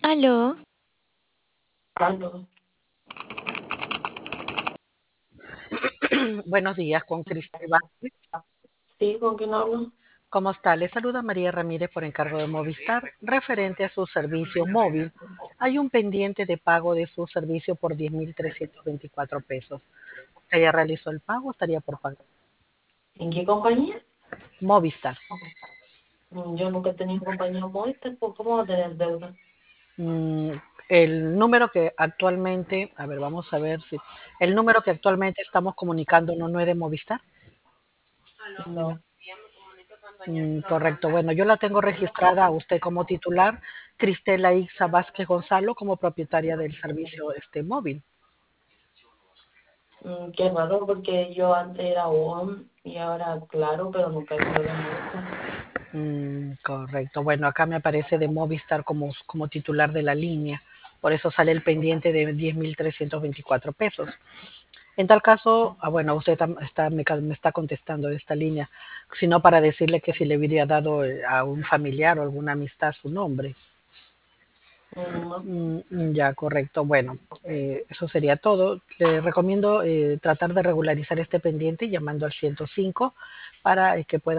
Aló, Aló. Buenos días, con Cristel Vázquez. Sí, ¿con quién hablo? ¿Cómo está? Le saluda María Ramírez por encargo de Movistar. Referente a su servicio móvil, hay un pendiente de pago de su servicio por 10.324 pesos. ¿Usted ya realizó el pago o estaría por pagar? ¿En qué compañía? Movistar. Yo nunca he tenido compañía Movistar, pues ¿cómo va a tener deuda? Mm, el número que actualmente, a ver, vamos a ver si el número que actualmente estamos comunicándonos no es de Movistar. No. Correcto. Bueno, yo la tengo registrada a usted como titular, Cristela Ixa Vázquez Gonzalo como propietaria del servicio móvil. Qué raro porque yo antes era ON y ahora claro, pero nunca he sido de Movistar. Correcto. Bueno, acá me aparece de Movistar como titular de la línea. Por eso sale el pendiente de 10.324 pesos. En tal caso, bueno, usted me está contestando de esta línea, sino para decirle que si le hubiera dado a un familiar o alguna amistad su nombre. No. Ya, correcto. Bueno, eso sería todo. Le recomiendo tratar de regularizar este pendiente llamando al 105 para que pueda